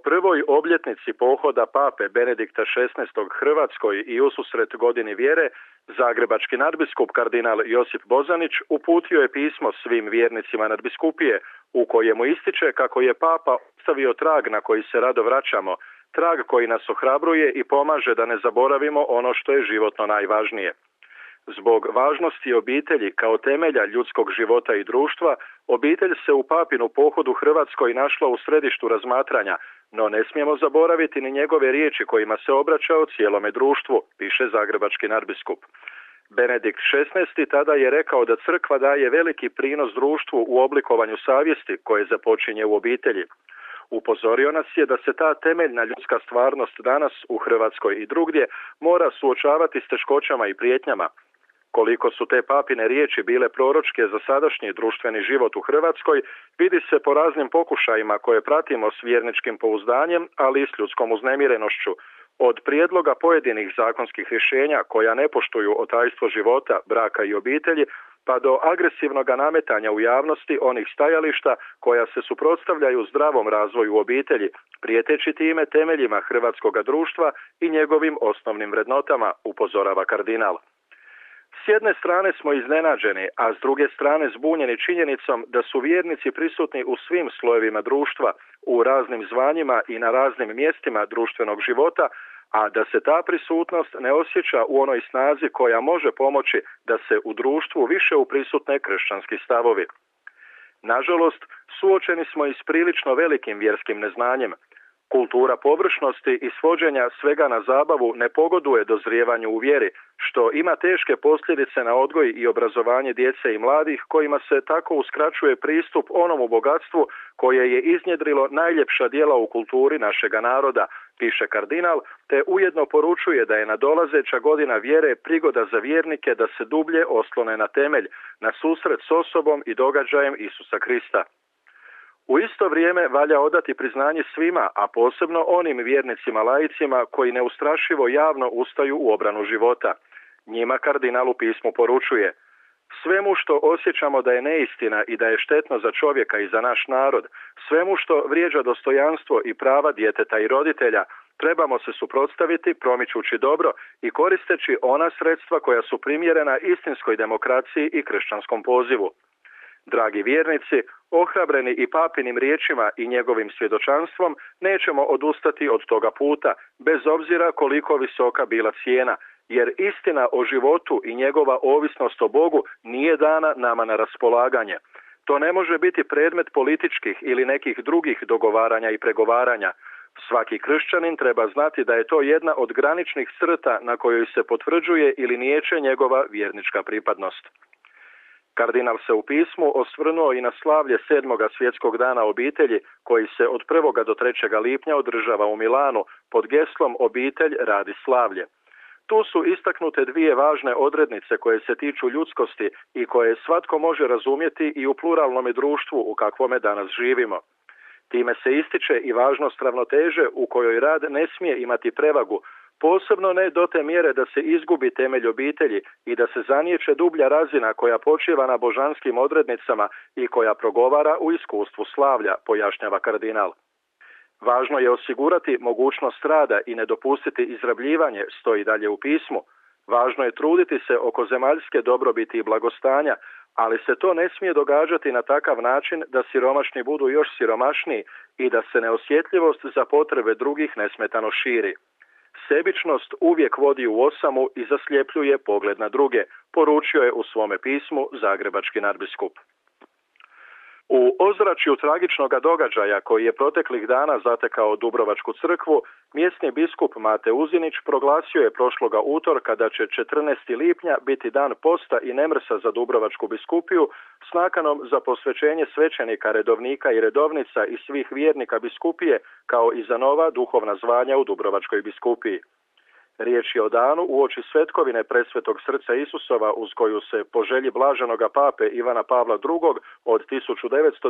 prvoj obljetnici pohoda pape Benedikta XVI. Hrvatskoj i ususret godini vjere, zagrebački nadbiskup kardinal Josip Bozanić uputio je pismo svim vjernicima nadbiskupije u kojemu ističe kako je papa ostavio trag na koji se rado vraćamo, trag koji nas ohrabruje i pomaže da ne zaboravimo ono što je životno najvažnije. Zbog važnosti obitelji kao temelja ljudskog života i društva, obitelj se u papinu pohodu Hrvatskoj našla u središtu razmatranja, no ne smijemo zaboraviti ni njegove riječi kojima se obraćao cijelome društvu, piše zagrebački nadbiskup. Benedikt XVI. Tada je rekao da crkva daje veliki prinos društvu u oblikovanju savjesti koje započinje u obitelji. Upozorio nas je da se ta temeljna ljudska stvarnost danas u Hrvatskoj i drugdje mora suočavati s teškoćama i prijetnjama. Koliko su te papine riječi bile proročke za sadašnji društveni život u Hrvatskoj, vidi se po raznim pokušajima koje pratimo s vjerničkim pouzdanjem, ali i s ljudskom uznemirenošću. Od prijedloga pojedinih zakonskih rješenja koja ne poštuju otajstvo života, braka i obitelji, pa do agresivnog nametanja u javnosti onih stajališta koja se suprotstavljaju zdravom razvoju obitelji, prijeteći time temeljima hrvatskoga društva i njegovim osnovnim vrednotama, upozorava kardinal. S jedne strane smo iznenađeni, a s druge strane zbunjeni činjenicom da su vjernici prisutni u svim slojevima društva, u raznim zvanjima i na raznim mjestima društvenog života, a da se ta prisutnost ne osjeća u onoj snazi koja može pomoći da se u društvu više uprisutne kršćanski stavovi. Nažalost, suočeni smo i s prilično velikim vjerskim neznanjem. Kultura površnosti i svođenja svega na zabavu ne pogoduje dozrijevanju u vjeri, što ima teške posljedice na odgoj i obrazovanje djece i mladih, kojima se tako uskraćuje pristup onomu bogatstvu koje je iznjedrilo najljepša djela u kulturi našega naroda, piše kardinal, te ujedno poručuje da je nadolazeća godina vjere prigoda za vjernike da se dublje oslone na temelj, na susret s osobom i događajem Isusa Krista. U isto vrijeme valja odati priznanje svima, a posebno onim vjernicima laicima koji neustrašivo javno ustaju u obranu života. Njima kardinal u pismu poručuje: svemu što osjećamo da je neistina i da je štetno za čovjeka i za naš narod, svemu što vrijeđa dostojanstvo i prava djeteta i roditelja, trebamo se suprotstaviti promičući dobro i koristeći ona sredstva koja su primjerena istinskoj demokraciji i kršćanskom pozivu. Dragi vjernici, ohrabreni i papinim riječima i njegovim svjedočanstvom, nećemo odustati od toga puta, bez obzira koliko visoka bila cijena, jer istina o životu i njegova ovisnost o Bogu nije dana nama na raspolaganje. To ne može biti predmet političkih ili nekih drugih dogovaranja i pregovaranja. Svaki kršćanin treba znati da je to jedna od graničnih crta na kojoj se potvrđuje ili niječe njegova vjernička pripadnost. Kardinal se u pismu osvrnuo i na slavlje 7. svjetskog dana obitelji, koji se od 1. do 3. lipnja održava u Milanu pod geslom Obitelj radi slavlje. Tu su istaknute dvije važne odrednice koje se tiču ljudskosti i koje svatko može razumjeti i u pluralnom društvu u kakvome danas živimo. Time se ističe i važnost ravnoteže u kojoj rad ne smije imati prevagu, posebno ne do te mjere da se izgubi temelj obitelji i da se zaniječe dublja razina koja počiva na božanskim odrednicama i koja progovara u iskustvu slavlja, pojašnjava kardinal. Važno je osigurati mogućnost rada i ne dopustiti izrabljivanje, stoji dalje u pismu. Važno je truditi se oko zemaljske dobrobiti i blagostanja, ali se to ne smije događati na takav način da siromašni budu još siromašniji i da se neosjetljivost za potrebe drugih nesmetano širi. Sebičnost uvijek vodi u osamu i zasljepljuje pogled na druge, poručio je u svome pismu zagrebački nadbiskup. U ozračju tragičnog događaja koji je proteklih dana zatekao Dubrovačku crkvu, mjesni biskup Mate Uzinić proglasio je prošloga utorka da će 14. lipnja biti dan posta i nemrsa za Dubrovačku biskupiju s nakanom za posvećenje svećenika, redovnika i redovnica i svih vjernika biskupije, kao i za nova duhovna zvanja u Dubrovačkoj biskupiji. Riječ je o danu uoči svetkovine Presvetog srca Isusova, uz koju se po želji blaženoga pape Ivana Pavla II. Od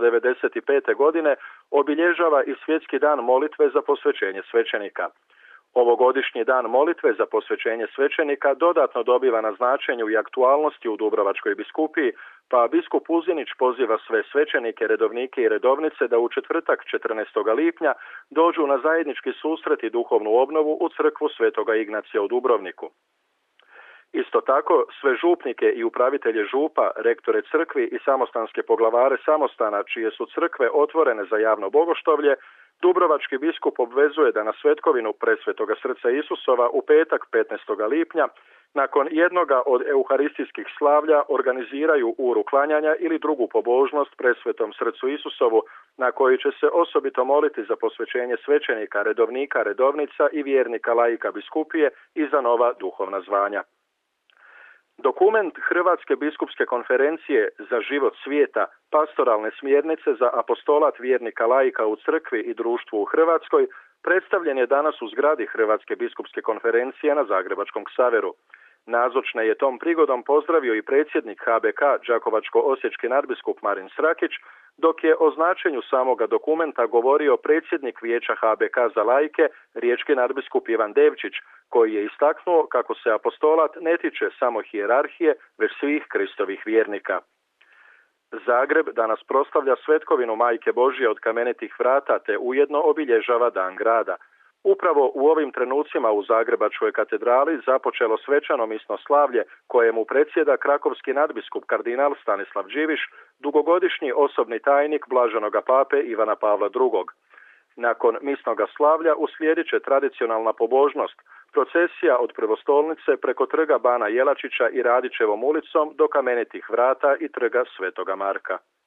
1995. godine obilježava i svjetski dan molitve za posvećenje svećenika. Ovogodišnji dan molitve za posvećenje svećenika dodatno dobiva na značenju i aktualnosti u Dubrovačkoj biskupiji, pa biskup Uzinić poziva sve svećenike, redovnike i redovnice da u četvrtak 14. lipnja dođu na zajednički susret i duhovnu obnovu u crkvu Svetoga Ignacija u Dubrovniku. Isto tako, sve župnike i upravitelje župa, rektore crkvi i samostanske poglavare samostana, čije su crkve otvorene za javno bogoštovlje, dubrovački biskup obvezuje da na svetkovinu Presvetoga srca Isusova u petak 15. lipnja, nakon jednoga od euharistijskih slavlja, organiziraju uru klanjanja ili drugu pobožnost Presvetom srcu Isusovu, na koji će se osobito moliti za posvećenje svećenika, redovnika, redovnica i vjernika laika biskupije i za nova duhovna zvanja. Dokument Hrvatske biskupske konferencije za život svijeta, pastoralne smjernice za apostolat vjernika laika u crkvi i društvu u Hrvatskoj, predstavljen je danas u zgradi Hrvatske biskupske konferencije na Zagrebačkom Ksaveru. Nazočne je tom prigodom pozdravio i predsjednik HBK Đakovačko-osječki nadbiskup Marin Srakić, dok je o značenju samoga dokumenta govorio predsjednik Vijeća HBK za laike, riječki nadbiskup Ivan Devčić, koji je istaknuo kako se apostolat ne tiče samo hijerarhije, već svih Kristovih vjernika. Zagreb danas proslavlja svetkovinu Majke Božje od Kamenitih vrata te ujedno obilježava Dan grada. Upravo u ovim trenucima u Zagrebačkoj katedrali započelo svečano misno slavlje kojemu predsjeda krakovski nadbiskup kardinal Stanislav Điviš, dugogodišnji osobni tajnik blaženoga pape Ivana Pavla II. Nakon misnoga slavlja uslijedit će tradicionalna pobožnost, procesija od Prvostolnice preko trga Bana Jelačića i Radićevom ulicom do Kamenitih vrata i trga Svetoga Marka.